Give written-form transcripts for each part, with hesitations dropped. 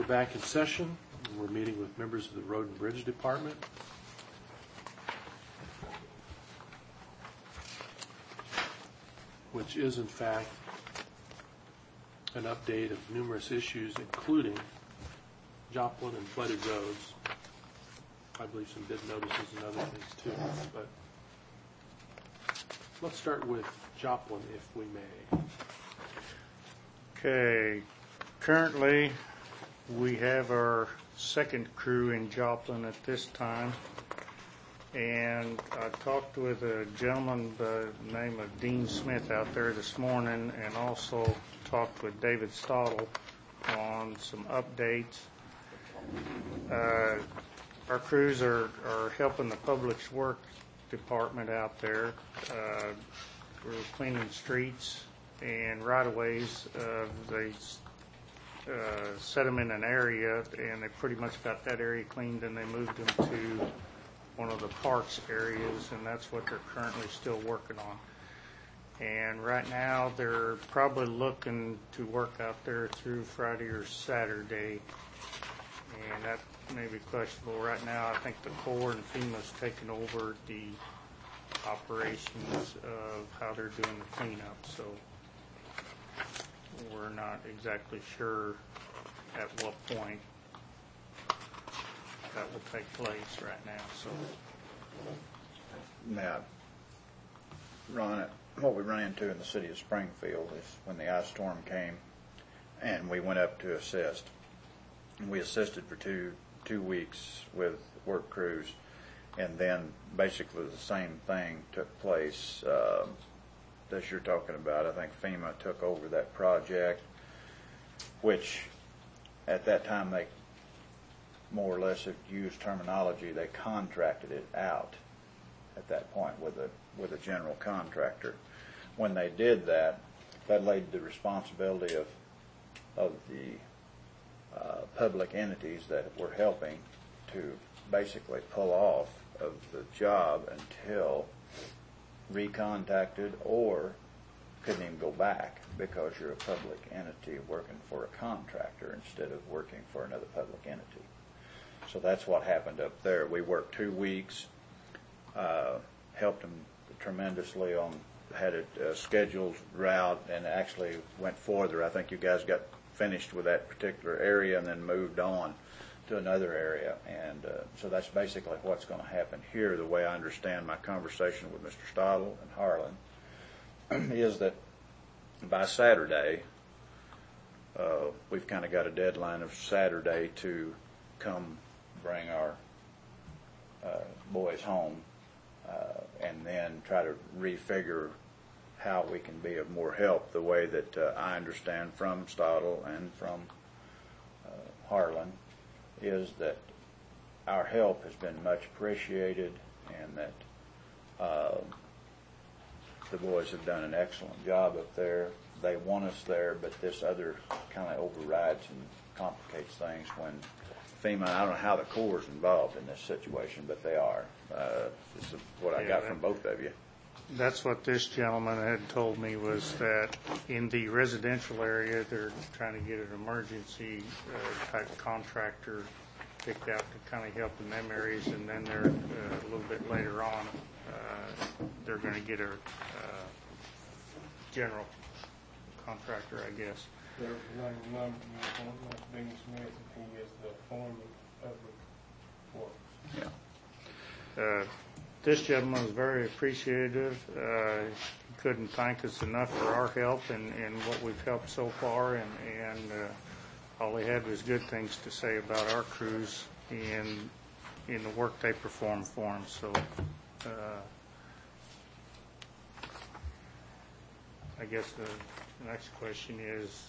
back in session. We're meeting with members of the Road and Bridge Department. Which is, in fact, an update of numerous issues, including Joplin and flooded roads. I believe some bid notices and other things too. But let's start with Joplin, if we may. Okay. Currently, we have our second crew in Joplin at this time. And I talked with a gentleman by the name of Dean Smith out there this morning, and also talked with David Stottle on some updates. Our crews are helping the Public Works Department out there. We're cleaning streets and right-of-ways. They set them in an area, and they pretty much got that area cleaned, and they moved them to one of the parks areas, and that's what they're currently still working on. And right now, they're probably looking to work out there through Friday or Saturday, and that may be questionable. Right now, I think the Corps and FEMA's taking over the operations of how they're doing the cleanup, so we're not exactly sure at what point that will take place right now. So now, Ron, what we run into in the city of Springfield is when the ice storm came and we went up to assist. And we assisted for two weeks with work crews, and then basically the same thing took place that you're talking about. I think FEMA took over that project, which at that time they more or less, if you use terminology, they contracted it out at that point with a general contractor. When they did that, that laid the responsibility of the public entities that were helping to basically pull off of the job until recontacted or couldn't even go back because you're a public entity working for a contractor instead of working for another public entity. So that's what happened up there. We worked 2 weeks, helped them tremendously on, had a scheduled route, and actually went further. I think you guys got finished with that particular area and then moved on to another area. And so that's basically what's going to happen here, the way I understand my conversation with Mr. Stottle and Harlan, is that by Saturday, we've kind of got a deadline of Saturday to come bring our boys home and then try to refigure how we can be of more help. The way that I understand from Stottle and from Harlan is that our help has been much appreciated, and that the boys have done an excellent job up there. They want us there, but this other kind of overrides and complicates things when FEMA, I don't know how the Corps is involved in this situation, but they are. This is what I got from both of you. That's what this gentleman had told me, was that in the residential area, they're trying to get an emergency type contractor picked out to kind of help in them areas, and then they're a little bit later on, they're going to get a general contractor, I guess. Like Dean Smith, he is the foreman of the works. Yeah. This gentleman was very appreciative. He couldn't thank us enough for our help and what we've helped so far, and all he had was good things to say about our crews and in the work they perform for him. So I guess the next question is,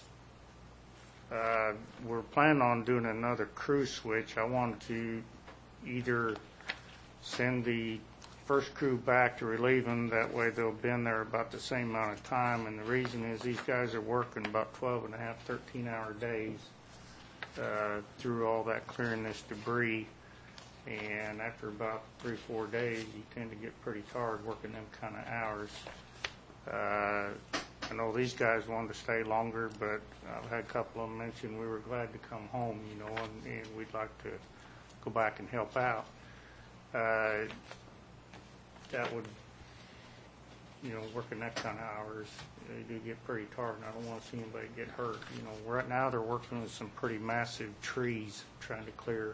we're planning on doing another crew switch. I want to either send the first crew back to relieve them. That way they'll be in there about the same amount of time. And the reason is these guys are working about 12 and a half, 13-hour days through all that clearing this debris. And after about 3-4 days, you tend to get pretty tired working them kind of hours. I know these guys wanted to stay longer, but I've had a couple of them mention we were glad to come home, and we'd like to go back and help out. That would, working that kind of hours, they do get pretty tired, and I don't want to see anybody get hurt. Right now they're working with some pretty massive trees, trying to clear.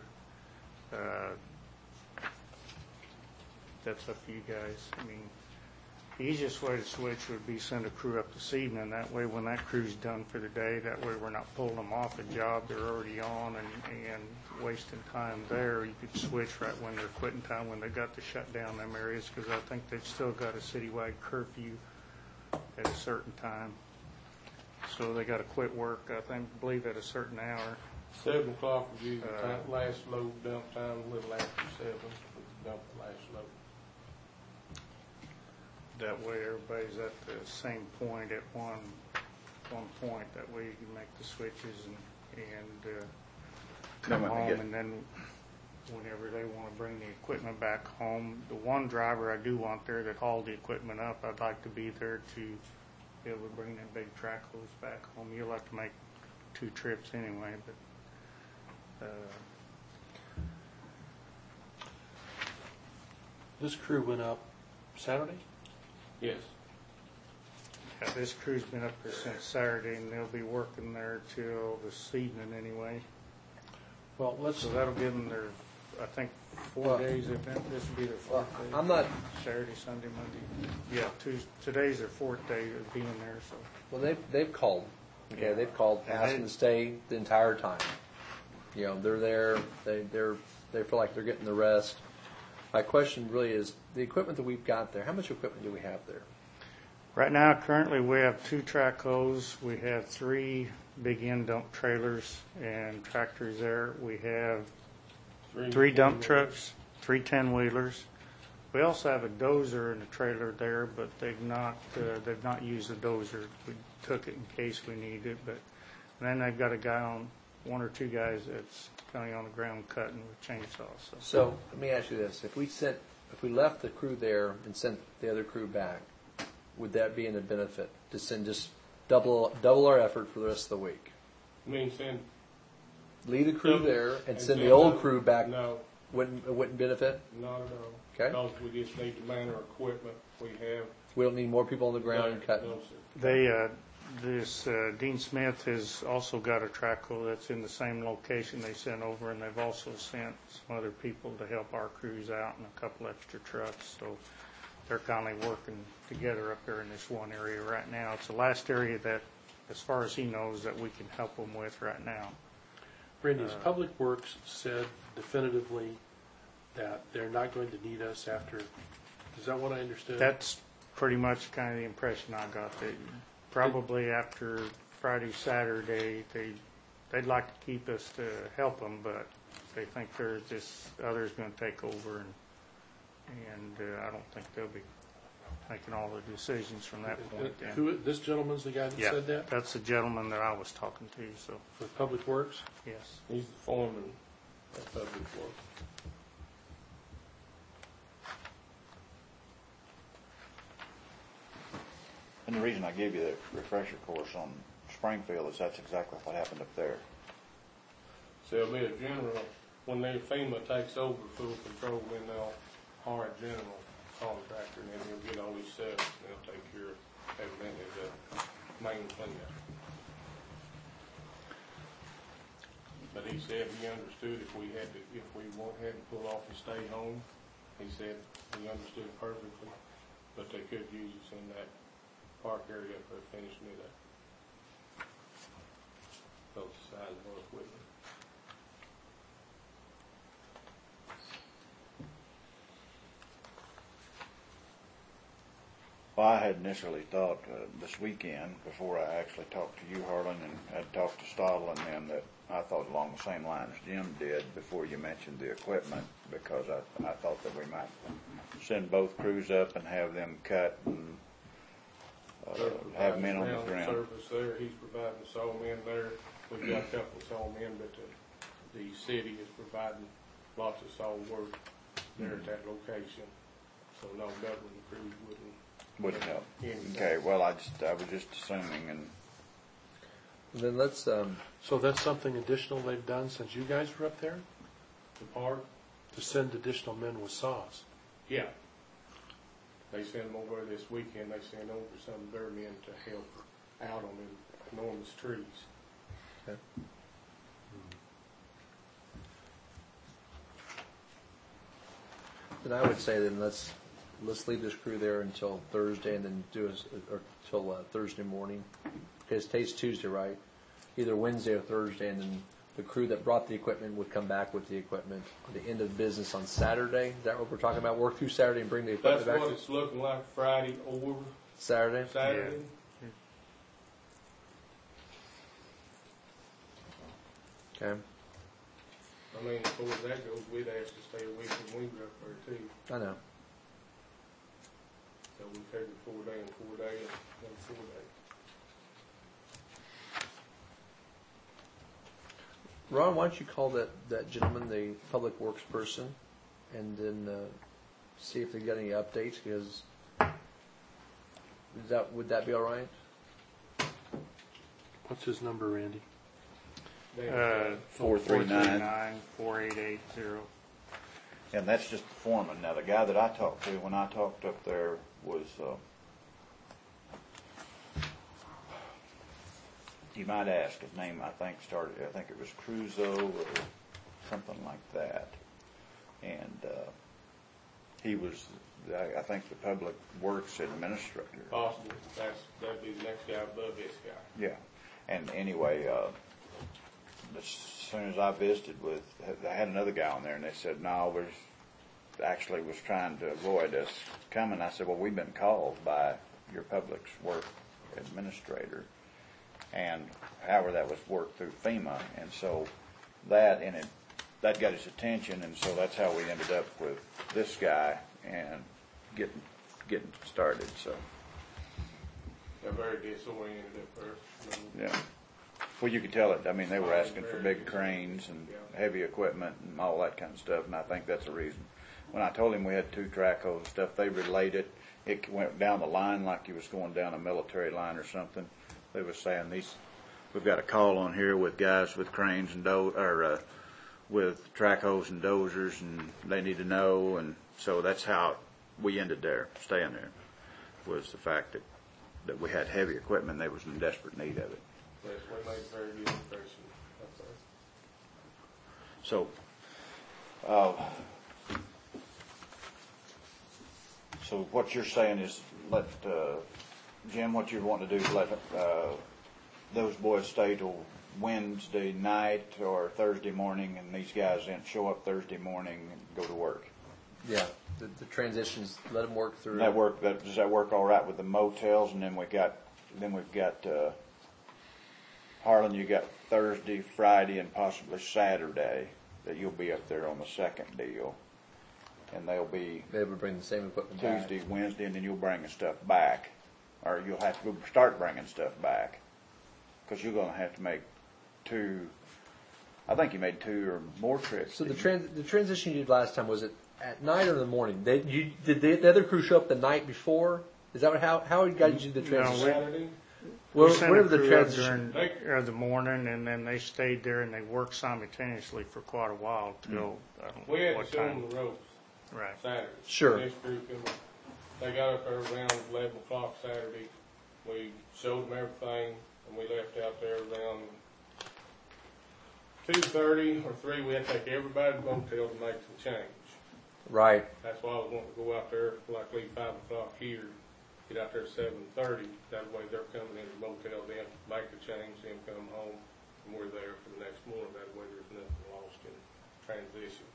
That's up to you guys. I mean, the easiest way to switch would be send a crew up this evening. That way, when that crew's done for the day, that way we're not pulling them off a job they're already on and wasting time there. You could switch right when they're quitting time, when they got to shut down them areas, because I think they've still got a citywide curfew at a certain time. So they got to quit work, I believe, at a certain hour. 7 o'clock was usually last load dump time, a little after 7 was dump the last load. That way everybody's at the same point at one point. That way you can make the switches and come home, and then whenever they want to bring the equipment back home. The one driver I do want there that hauled the equipment up, I'd like to be there to be able to bring that big track hose back home. You'll have to make 2 trips anyway, but This crew went up Saturday? Yes. yeah, this crew's been up there since Saturday, and they'll be working there till this evening anyway. Well, So that'll give them their, I think, 4 days. This will be their 4th day. I'm not. Saturday, Sunday, Monday. Yeah, today's their 4th day of being there. So Well, they've called. Okay, Yeah. they've called, And asked them to stay the entire time. They're there. They feel like they're getting the rest. My question really is the equipment that we've got there. How much equipment do we have there? right now, currently, we have 2 track hose. We have 3 big end dump trailers and tractors there. We have 3 dump trucks, 3 10-wheelers. We also have a dozer in the trailer there, but they've not used the dozer. We took it in case we needed it, but then they've got a guy 1 or 2 guys that's kind of on the ground cutting with chainsaws. So let me ask you this: if we left the crew there and sent the other crew back, would that be in the benefit to send just double our effort for the rest of the week? I mean, send. Leave the crew there and send the send old them- crew back. No, Wouldn't benefit? not at all. Okay. Because we just need to man our equipment we have. We don't need more people on the ground and cutting. No, sir. Dean Smith has also got a track hoe that's in the same location they sent over, and they've also sent some other people to help our crews out and a couple extra trucks. So they're kind of working together up there in this one area right now. It's the last area that, as far as he knows, that we can help them with right now. Randy, has Public Works said definitively that they're not going to need us after, is that what I understood? That's pretty much kind of the impression I got, that probably after Friday, Saturday, they'd like to keep us to help them, but they think there's this others going to take over, and I don't think they'll be making all the decisions from that point. This gentleman's the guy that Yeah, said that? that's the gentleman that I was talking to, so, For Public Works? yes. He's the foreman at Public Works. And the reason I gave you the refresher course on Springfield is that's exactly what happened up there. So it'll be a general, when FEMA takes over full control, then they'll hire a general contractor, and then he'll get all his stuff, and they'll take care of everything as a main cleanup. But he said he understood if we had to pull off and stay home, he said he understood perfectly, but they could use us in that park area up there finishing it up. Both sides of our equipment. Well, I had initially thought this weekend, before I actually talked to you, Harlan, and had talked to Stottle and them, that I thought along the same lines Jim did before you mentioned the equipment, because I thought that we might send both crews up and have them cut and have men on the ground. Service there, he's providing sawmen there. We've got a couple of sawmen, but the city is providing lots of saw work there at that location. So no government crews wouldn't Wouldn't help. Anything. Okay, well, I was just assuming, and And then let's, So that's something additional they've done since you guys were up there? The park, To send additional men with saws? yeah. They sent them over this weekend, they sent over some of their men to help out on them enormous trees. okay. Then I would say then let's leave this crew there until Thursday and then or till Thursday morning. Because today's Tuesday, right? Either Wednesday or Thursday, and then the crew that brought the equipment would come back with the equipment at the end of business on Saturday. Is that what we're talking about? Work through Saturday and bring the That's equipment back what it's looking like Friday or Saturday? Saturday. Okay. I mean, as far as that goes, we'd ask to stay a week when we were up there too. I know. So we figured 4 days and 4 days and 4 days. Ron, why don't you call that gentleman, the public works person, and then see if they got any updates, because would that be all right? What's his number, Randy? 439. 4880. And that's just the foreman. Now, the guy that I talked to when I talked up there was, you might ask, his name I think it was Cruzo or something like that. And he was, I think, the public works administrator. Possible. That'd be the next guy above this guy. Yeah. And anyway, as soon as I visited I had another guy on there, and they said, no, actually was trying to avoid us coming. I said, well, we've been called by your public work administrator, and however that was worked through FEMA, and so that got his attention, and so that's how we ended up with this guy and getting started. So They're very disoriented at first. yeah. Well, you could tell it. I mean, they were asking for big cranes and heavy equipment and all that kind of stuff, and I think that's the reason. When I told him we had 2 track hoes and stuff, they relayed it. It went down the line like he was going down a military line or something. They were saying we've got a call on here with guys with cranes and with track hoes and dozers, and they need to know. And so that's how we ended there, staying there, was the fact that we had heavy equipment and they was in desperate need of it. Yes, we made a very good impression up there. So what you're saying is Jim, what you want to do is let those boys stay till Wednesday night or Thursday morning, and these guys then show up Thursday morning and go to work. Yeah, the transitions, let them work through. Does that work all right with the motels? And then we've got Harlan, you got Thursday, Friday, and possibly Saturday that you'll be up there on the second deal. And they'll be They would bring the same equipment back. Tuesday, Wednesday, and then you'll bring the stuff back. Or you'll have to start bringing stuff back. Because you're going to have to make 2, I think you made 2 or more trips. So the transition you did last time, was it at night or in the morning? Did the other crew show up the night before? Is that how you guys did the transition? Saturday, We sent Whatever a the crew up transition. during the morning, and then they stayed there and they worked simultaneously for quite a while till we had what to show them time. the ropes Right. Saturday. Sure. This group, they got up there around 11 o'clock Saturday. We showed them everything, and we left out there around 2:30 or 3. We had to take everybody to the motel to make some change. Right. That's why I was wanting to go out there, like leave 5 o'clock here, get out there at 7:30. That way they're coming into the motel, then make the change, then come home, and we're there for the next morning. That way there's nothing lost in transition.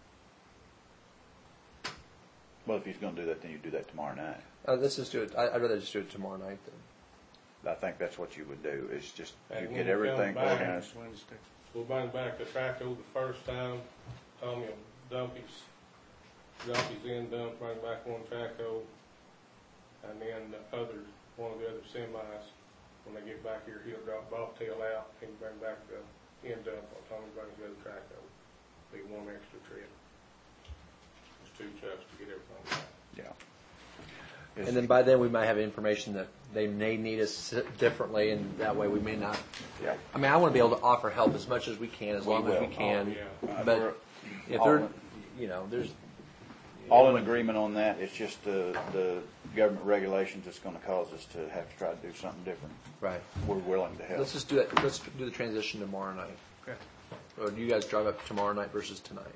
Well, if he's going to do that, then you do that tomorrow night. Let's just do it. I'd rather just do it tomorrow night then. I think that's what you would do, is just And you when get we everything come back- organized. Wednesday. We'll bring back the traco the first time. Tommy will dump his in, bring back one traco, and then one of the other semis, when they get back here, he'll drop bobtail out, and bring back the end dump while Tommy brings the other traco. Be one extra trip. There's 2 trucks to get everything back. Yeah. Yes. And then by then, we might have information that they may need us differently, and that way we may not. Yeah. I mean, I want to be able to offer help as much as we can, as long as we will. can. Oh, yeah. But We're if all they're, in- you know, there's, all in agreement on that. It's just the government regulations that's going to cause us to have to try to do something different. right. We're willing to help. Let's just do it. Let's do the transition tomorrow night. Okay. Or do you guys drive up tomorrow night versus tonight?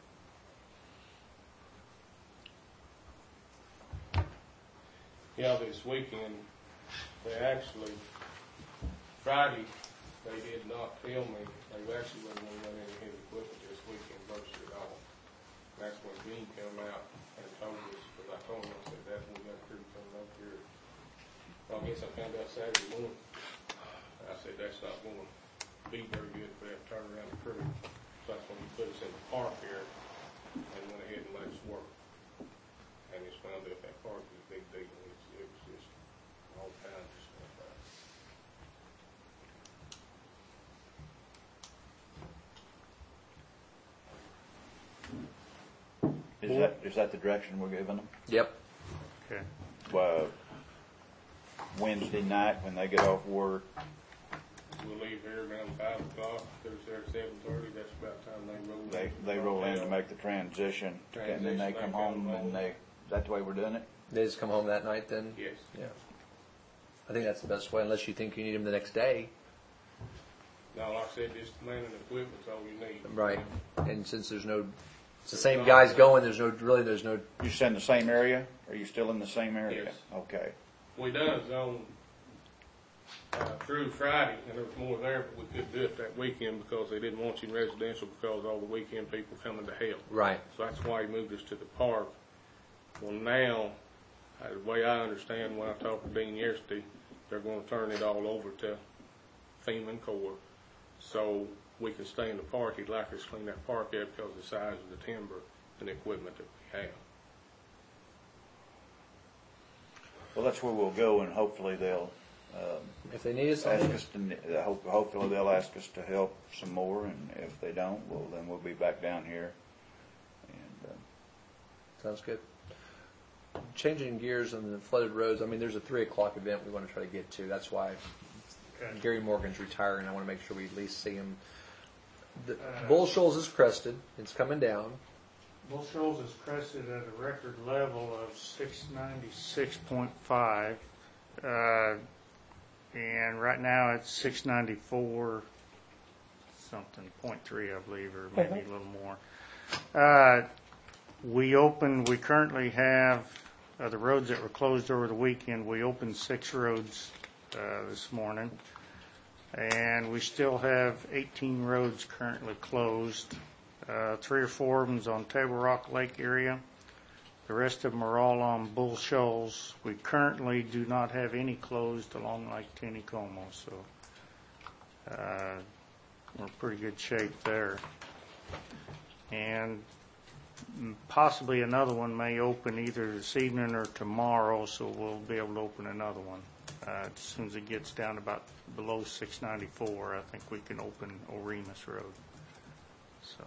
Yeah, this weekend, they actually, Friday, they did not tell me, they actually wasn't going to run any heavy equipment this weekend virtually at all. That's when Dean came out and told us, because I told him, I said, that's when we got crew coming up here. Well, I guess I found out Saturday morning. I said, that's not going to be very good for them to turn around the crew. So that's when he put us in the park here and went ahead and let us work. And it's found out that park is a big deal. It was just all kinds of stuff out. Is that the direction we're giving them? Yep. Okay. Wednesday night when they get off work. We'll leave here around 5 o'clock, they're there at 7:30, that's about the time they roll in. They roll in to make the transition, and then they come home and that's the way we're doing it? They just come home that night then? Yes. Yeah. I think that's the best way, unless you think you need them the next day. No, like I said, just man and equipment's all you need. Right. And since it's the same guys going, there's no. You still in the same area? Are you still in the same area? Yes. Okay. We done zone through Friday, and there was more there, but we couldn't do it that weekend because they didn't want you in residential because all the weekend people coming to help. Right. So that's why he moved us to the park. Well, now, the way I understand when I talked to Dean yesterday, they're going to turn it all over to FEMA and Corps. So we can stay in the park. He'd like us to clean that park up because of the size of the timber and the equipment that we have. Well, that's where we'll go, and hopefully they'll If they need us, ask us to. Hopefully they'll ask us to help some more, and if they don't, well, then we'll be back down here. And sounds good. Changing gears on the flooded roads. I mean, there's a 3 o'clock event we want to try to get to. That's why Gary Morgan's retiring. I want to make sure we at least see him. Bull Shoals is crested. It's coming down. Bull Shoals is crested at a record level of 696.5. And right now it's 694 something, 0.3, I believe, or maybe a little more. We currently have the roads that were closed over the weekend. We opened 6 roads this morning. And we still have 18 roads currently closed. 3 or 4 of them on Table Rock Lake area. The rest of them are all on Bull Shoals. We currently do not have any closed along Lake Taneycomo, so we're in pretty good shape there. And possibly another one may open either this evening or tomorrow, so we'll be able to open another one. As soon as it gets down about below 694, I think we can open Oremus Road. So.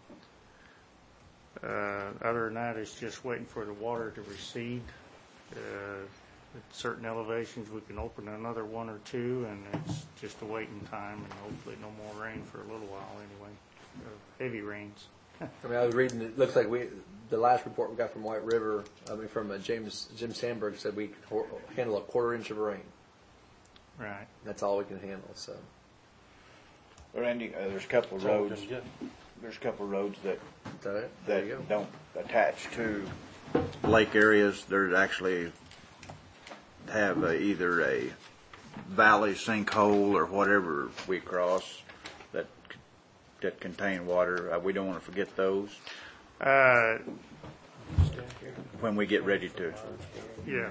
Other than that, it's just waiting for the water to recede. At certain elevations, we can open another 1 or 2, and it's just a waiting time, and hopefully no more rain for a little while anyway. Heavy rains. I mean, I was reading. It looks like the last report we got from White River. I mean, from Jim Sandberg said we could handle a 1/4 inch of rain. Right. That's all we can handle. So. Well, Randy, there's a couple of roads. There's a couple of roads that Is that it? There you go. don't attach to lake areas. There's actually have either a valley sinkhole or whatever we cross that contain water. We don't want to forget those when we get ready to. Yeah.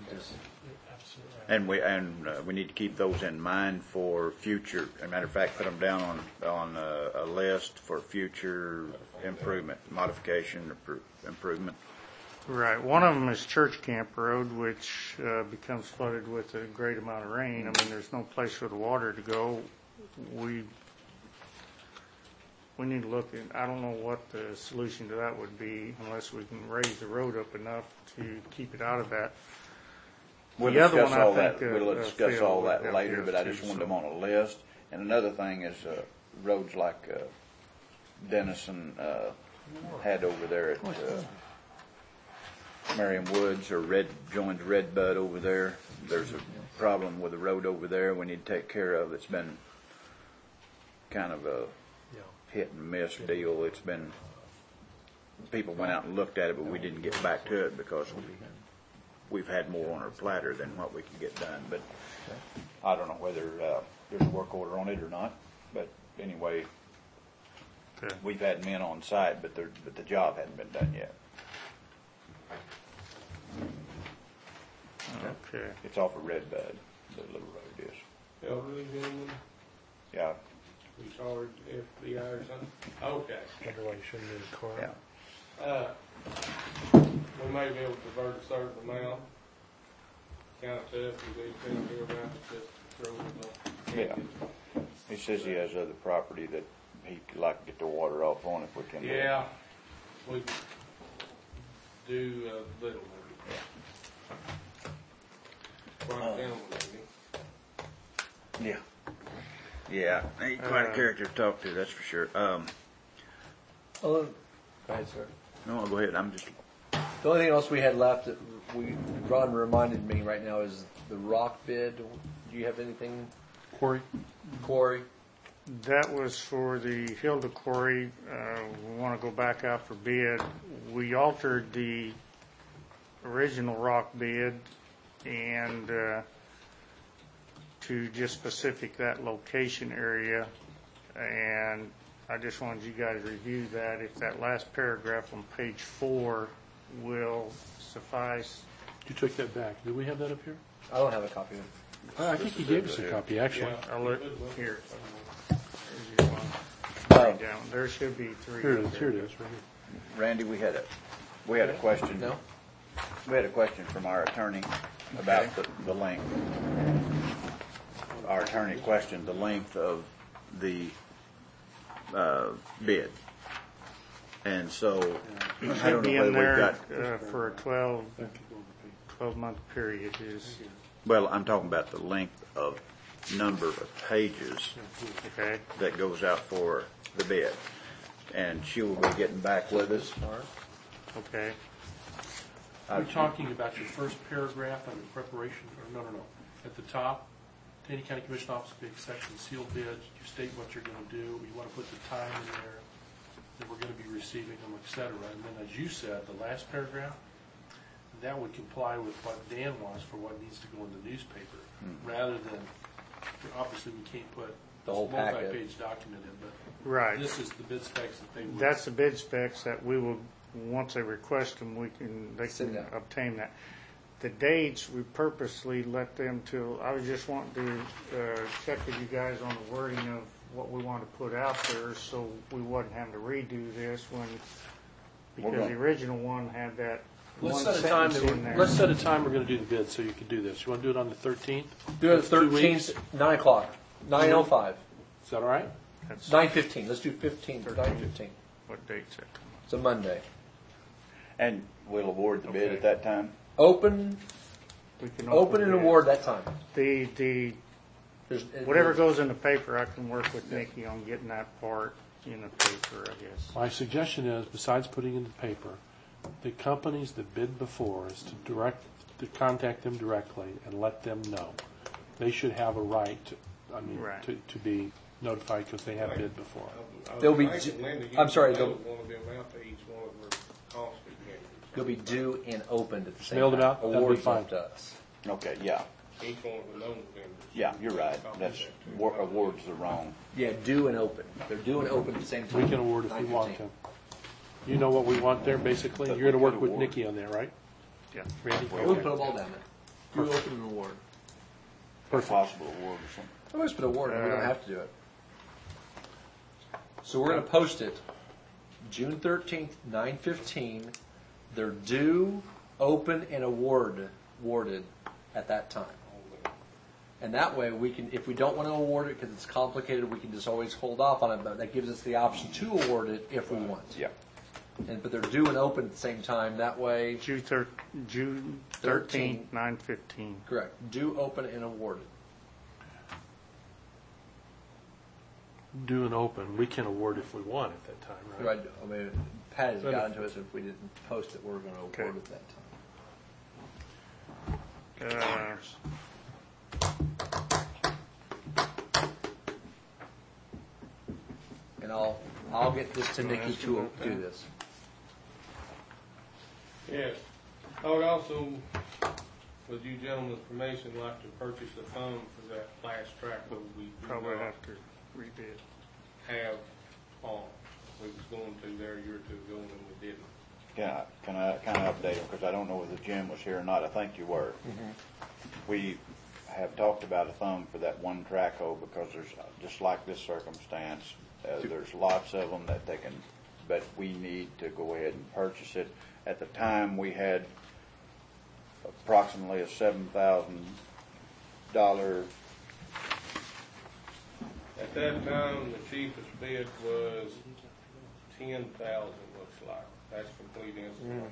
And we need to keep those in mind for future. As a matter of fact, put them down on a list for future improvement, modification, improvement. Right. One of them is Church Camp Road, which becomes flooded with a great amount of rain. I mean, there's no place for the water to go. We need to look at, I don't know what the solution to that would be unless we can raise the road up enough to keep it out of that We'll The other discuss one, I all that, think, we'll discuss Phil all would that help later, you but I too, just wanted so. them on a list. And another thing is, roads like, Dennison, had over there at, Merriam Woods or joins Red Bud over there. There's a problem with the road over there we need to take care of. It's been kind of a hit and miss deal. It's been, people went out and looked at it, but we didn't get back to it because we've had more on our platter than what we can get done. But I don't know whether there's a work order on it or not. But anyway, Okay. we've had men on site, but the job hadn't been done yet. Okay. It's off of Red Bud, the little road is. Elderly gentleman, Yeah, retired FBI or something? Okay. yeah. We may be able to divert a certain amount. Kind of tough, because these people here around just throw it up. Yeah. He says he has other property that he'd like to get the water off on if we can. Yeah, we do a little maybe. Quite a gentleman, maybe. Yeah. Yeah, ain't quite a character to talk to, that's for sure. Oh, go ahead, sir. No, go ahead, I'm just, The only thing else we had left that Ron reminded me right now is the rock bid. Do you have anything, Corey? Corey? That was for the Hilda Quarry. We want to go back out for bid. We altered the original rock bid and to just specific that location area. And I just wanted you guys to review that. If that last paragraph on page 4 will suffice. You took that back. Do we have that up here? I don't have a copy of it. I think he gave us a copy, actually. Yeah. I'll look here. There's your one. Down. There should be 3. Here it is, right here. Randy, we had a question. No? We had a question from our attorney about the length. Our attorney questioned the length of the bid. And so, I Should don't be know in whether there we've got, for a 12-month period is, well, I'm talking about the length of number of pages okay? that goes out for the bid. And she will be getting back with us. Okay. We're talking about your first paragraph under preparation, or no. At the top, Taney County Commission Office, big section, sealed bids, you state what you're gonna do, you wanna put the time in there, that we're gonna be receiving them, et cetera. And then, as you said, the last paragraph, that would comply with what Dan wants for what needs to go in the newspaper, rather than, obviously, we can't put The whole this packet. multi-page document in, but Right. this is the bid specs that they would. That's the bid specs that we will, once they request them, they Send can out. obtain that. The dates, we purposely let them till, I was just wanting to check with you guys on the wording of what we want to put out there, so we wasn't having to redo this because the original one had that Let's one set a time, sentence in there. let's set a time we're gonna do the bid, so you can do this. You wanna do it on the 13th? Do it That's 2 weeks. 13th, 9 o'clock, 9:05, Is that all right? That's 9:15. Let's do 15 or 9:15. what date's that? It's a Monday. And we'll award the bid Okay. at that time. Open We can and bid. award that time. The There's, whatever goes in the paper, I can work with Nikki on getting that part in the paper, I guess. My suggestion is, besides putting in the paper, the companies that bid before is to contact them directly and let them know. They should have a right Right. to be notified because they have bid before. They'll be I'm sorry, They'll they'll- want to be amount to each one of their cost again. You'll be due and opened at the same Mailed time. it out? That'd be Awards fine. up to us. Okay, yeah, Each one of the known vendors. yeah, you're right. That's, awards the wrong. Yeah, due and open. They're due and open at the same time. We can award if we want 9:15. to. You know what we want there, basically? But You're going to we work could with award. Nikki on there, right? Yeah. Randy? We'll put them all down there. Due, open, and award. Possible award or something. I always put award, we don't have to do it. So we're going to post it June 13th, 9:15. They're due, open, and awarded at that time. And that way, we can, if we don't want to award it because it's complicated, we can just always hold off on it. But that gives us the option to award it if we want. Yeah. But they're due and open at the same time. That way, June 13th, 9:15. correct. Due, open, and awarded. Due and open, we can award if we want at that time, right? Right. I mean, Pat has gotten to us if we didn't post it, we're going to award Okay. at that time. And I'll get this to Nikki to do this. Yes. I would also, with you gentlemen's permission, like to purchase a thumb for that last track that we do Probably not have to rebid. have on. We was going to there a year or two ago and we didn't. Can I kind of update them, because I don't know whether Jim was here or not. I think you were. We have talked about a thumb for that one track hole, because there's, just like this circumstance, there's lots of them that they can, but we need to go ahead and purchase it. At the time, we had approximately a $7,000. At that time, the cheapest bid was 10,000, looks like. That's complete installation.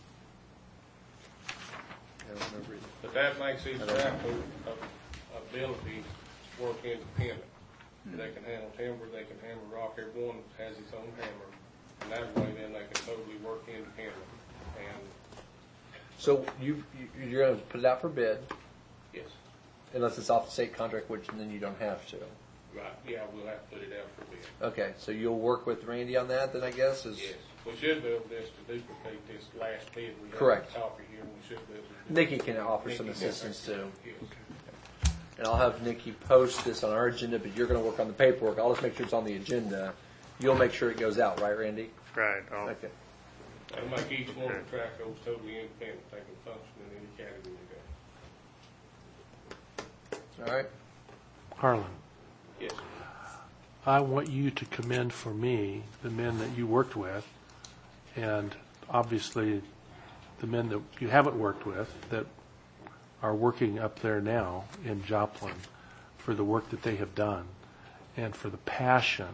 I don't remember either. But that makes each track ability work independent. They can handle timber, they can hammer rock, everyone has its own hammer. And that way then they can totally work independent. And So you're going to put it out for bid, yes, unless it's off the state contract, which then you don't have to. right, yeah, we'll have to put it out for bid. Okay, so you'll work with Randy on that then, I guess? Yes, we should be able to duplicate this last bid we have. Correct. A copy here, and we should be able to do Nikki can offer some Nikki, assistance too. yes. And I'll have Nikki post this on our agenda, but you're going to work on the paperwork. I'll just make sure it's on the agenda. You'll make sure it goes out, right, Randy? Right. Okay. That'll make each one of the track holes totally independent. They can function in any category they go. All right. Harlan, Yes. I want you to commend for me the men that you worked with, and obviously the men that you haven't worked with that are working up there now in Joplin, for the work that they have done and for the passion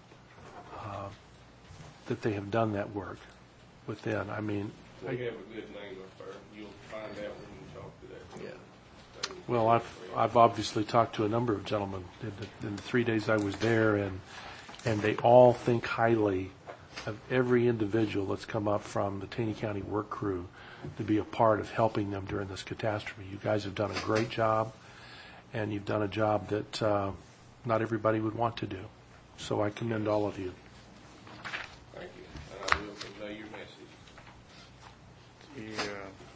that they have done that work within. I mean, We have a good name up there. You'll find out when you talk to that. Yeah. well, I've obviously talked to a number of gentlemen in the 3 days I was there, and they all think highly of every individual that's come up from the Taney County work crew to be a part of helping them during this catastrophe. You guys have done a great job, and you've done a job that not everybody would want to do. So I commend all of you. Thank you. And I will convey your message. The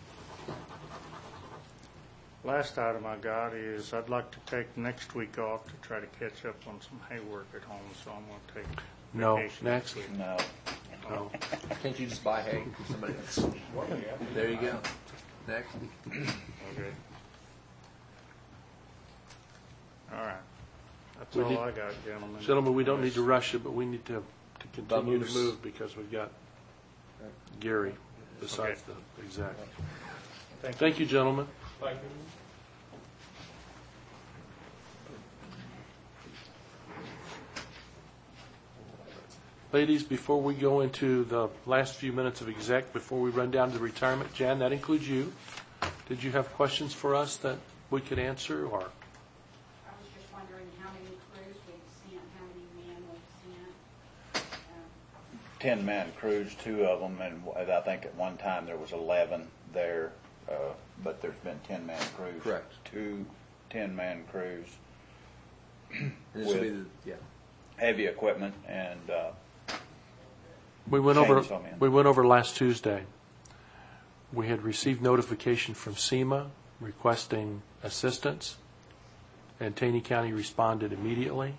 last item I got is I'd like to take next week off to try to catch up on some hay work at home, so I'm going to take No, vacation next. week. No. No. Can't you just buy hay from somebody else? There you go. Next. Okay. All right. That's We all need- I got, gentlemen. Gentlemen, we don't need to rush it, but we need to continue to Vamoose. move because we've got Gary besides the exec. Thank you, gentlemen. Thank you. Ladies, before we go into the last few minutes of exec, before we run down to retirement, Jan, that includes you. Did you have questions for us that we could answer, or? I was just wondering how many crews we've sent, how many men we've sent. 10-man crews, 2 of them, and I think at one time there was 11 there, but there's been 10-man crews. Correct. 2 10-man crews, This will be With- yeah. heavy equipment, and We went Chainsaw man. over last Tuesday. We had received notification from SEMA requesting assistance, and Taney County responded immediately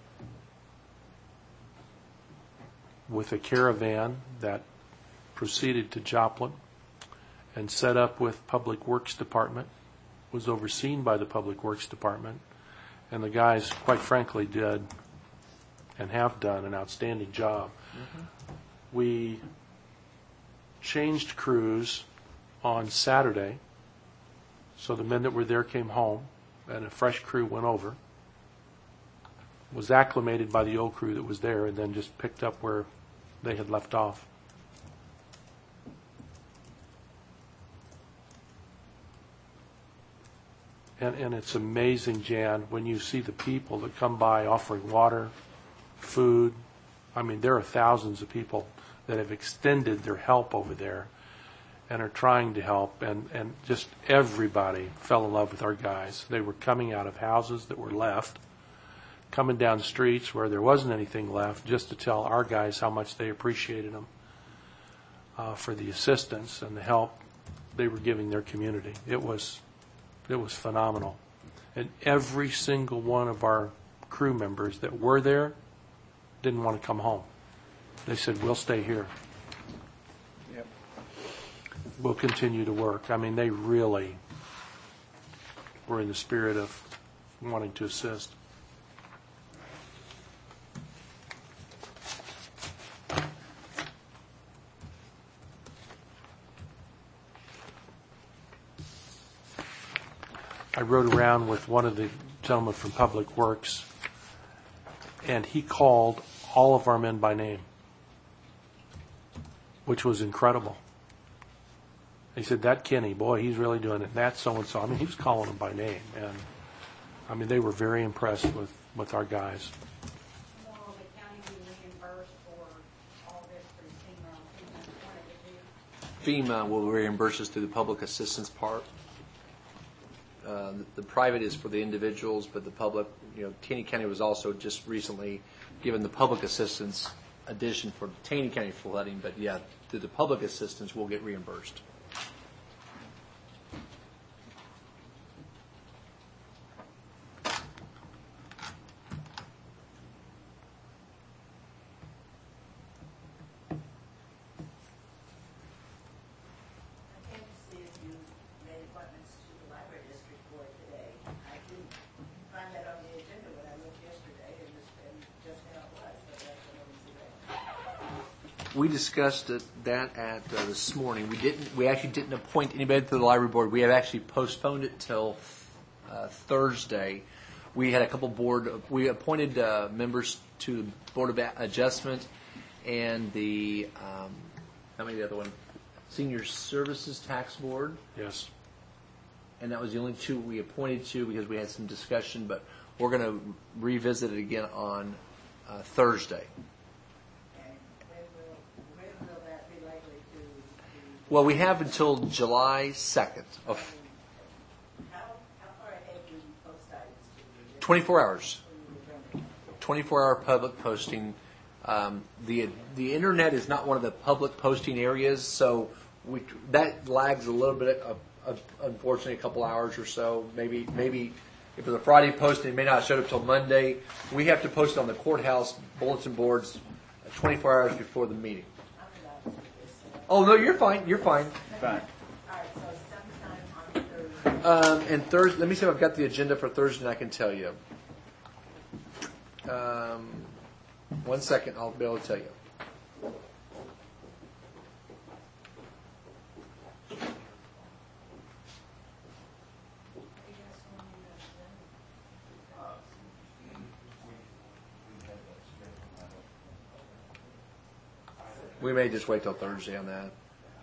with a caravan that proceeded to Joplin and set up with Public Works Department, was overseen by the Public Works Department, and the guys, quite frankly, did and have done an outstanding job. We changed crews on Saturday, so the men that were there came home, and a fresh crew went over, was acclimated by the old crew that was there, and then just picked up where they had left off. And it's amazing, Jan, when you see the people that come by offering water, food. I mean, there are thousands of people that have extended their help over there and are trying to help. And just everybody fell in love with our guys. They were coming out of houses that were left, coming down streets where there wasn't anything left, just to tell our guys how much they appreciated them for the assistance and the help they were giving their community. It was phenomenal. And every single one of our crew members that were there didn't want to come home. They said, we'll stay here. Yep. We'll continue to work. I mean, they really were in the spirit of wanting to assist. I rode around with one of the gentlemen from Public Works, and he called all of our men by name, which was incredible. He said, that Kenny, boy, he's really doing it. And that so-and-so. I mean, he was calling them by name. And, I mean, they were very impressed with our guys. Will the county be reimbursed for all this through FEMA? FEMA will reimburse us through the public assistance part. The private is for the individuals, but the public, Taney County was also just recently given the public assistance addition for Taney County flooding, but yeah, through the public assistance, we'll get reimbursed. I came to see if you made appointments to the library district board today. I didn't find that on the agenda when I looked yesterday, and just now it was, but that's what I was today. We discussed that at this morning. We actually didn't appoint anybody to the library board. We have actually postponed it till Thursday. We had a couple we appointed members to the Board of Adjustment and the, how many the other one? Senior Services Tax Board. Yes. And that was the only two we appointed to because we had some discussion, but we're going to revisit it again on Thursday. And when will that be likely to? Well, we have until July 2nd of How far ahead do you post items to? 24 hours. 24-hour public posting. The internet is not one of the public posting areas, so that lags a little bit of unfortunately a couple hours or so. Maybe if it was a Friday posting, it may not have showed up till Monday. We have to post it on the courthouse bulletin boards 24 hours before the meeting. Oh no, you're fine. You're fine. Fine. All right, so sometime on Thursday. And Thursday, let me see if I've got the agenda for Thursday, and I can tell you. 1 second, I'll be able to tell you. We may just wait till Thursday on that.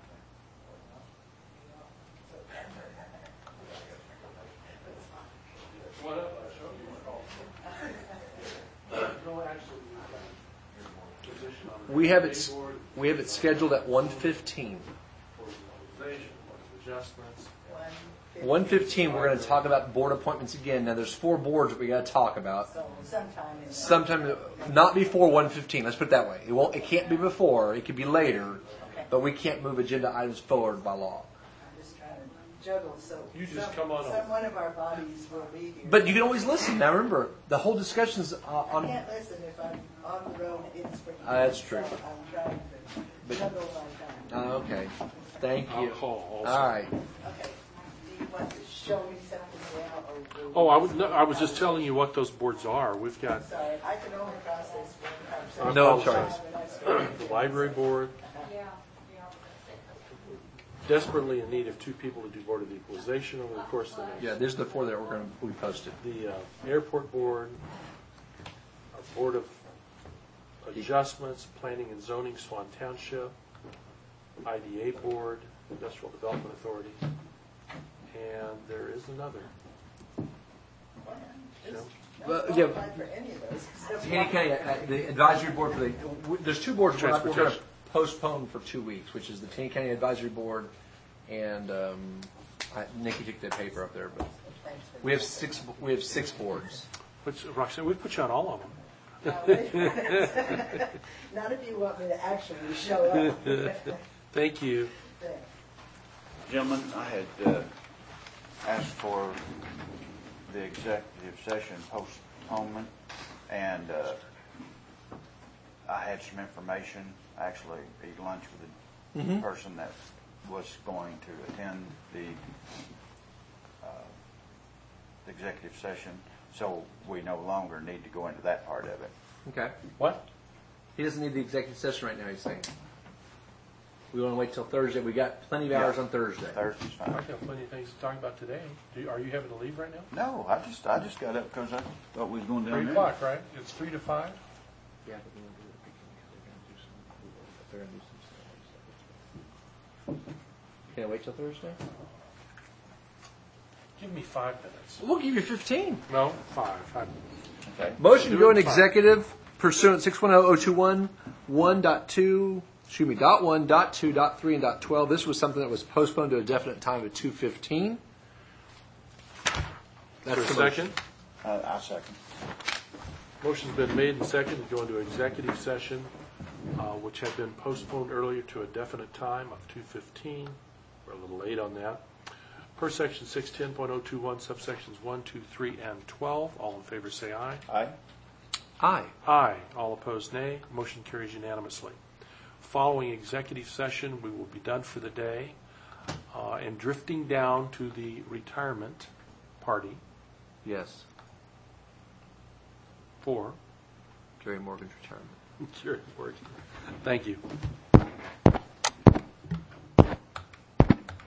We have it scheduled at 1:15. Adjustments. 1:15, we're going to talk about board appointments again. Now, there's 4 boards that we got to talk about. So sometime. Sometime, not before 1:15. Let's put it that way. It can't be before. It could be later, but we can't move agenda items forward by law. I'm just trying to juggle, so. You just come on over. One of our bodies will be here. But you can always listen. Now, remember, the whole discussion's I on. can't listen if I'm on the road in spring. That's true. So I'm trying to juggle my time. Okay. Thank I'll you. call also. All right. Okay. Do you want to show me something now, or? Oh, I was just telling you what those boards are. We've got Sorry, I can only process one conversation. No, I'm sorry. the library board, Yeah. desperately in need of 2 people to do Board of Equalization over the course of the next. Yeah, these are the 4 that we're going to posted. The airport board, our Board of Adjustments, Planning and Zoning, Swan Township, IDA Board, Industrial Development Authority, and there is another. plan. Just Well, don't yeah. apply for any of those. except Taney one. County, the advisory board for there's two boards we're going to Transportation. postpone for 2 weeks, which is the Taney County Advisory Board and Nikki took that paper up there, but Thanks for we have six boards. Which, Roxanne, we put you on all of them. Not if you want me to actually show up. Thank you. Thanks. Gentlemen, I had asked for the executive session postponement, and I had some information. I actually ate lunch with the person that was going to attend the executive session, so we no longer need to go into that part of it. Okay. What? He doesn't need the executive session right now, he's saying. We want to wait till Thursday. We got plenty of hours on Thursday. Thursday's fine. I've got plenty of things to talk about today. Are you having to leave right now? No, I just got up because I thought we was going down 3 there. o'clock, right? It's 3 to 5? Yeah, but we want to do it because they're going to do some stuff. Can I wait till Thursday? Give me 5 minutes. We'll give you 15. No, 5. Okay. Motion to go into Fine. executive pursuant 610-021, 1.2, excuse me, .1, .2, .3, and .12. This was something that was postponed to a definite time of 2:15. For a the motion. second. I second. Motion's been made and seconded to go into executive session, which had been postponed earlier to a definite time of 2:15. We're a little late on that. Per section 610.021, subsections 1, 2, 3, and 12. All in favor say aye. Aye. Aye. Aye. All opposed, nay. Motion carries unanimously. Following executive session, we will be done for the day and drifting down to the retirement party Yes. for Gary Morgan's retirement. Gary Morgan. Thank you.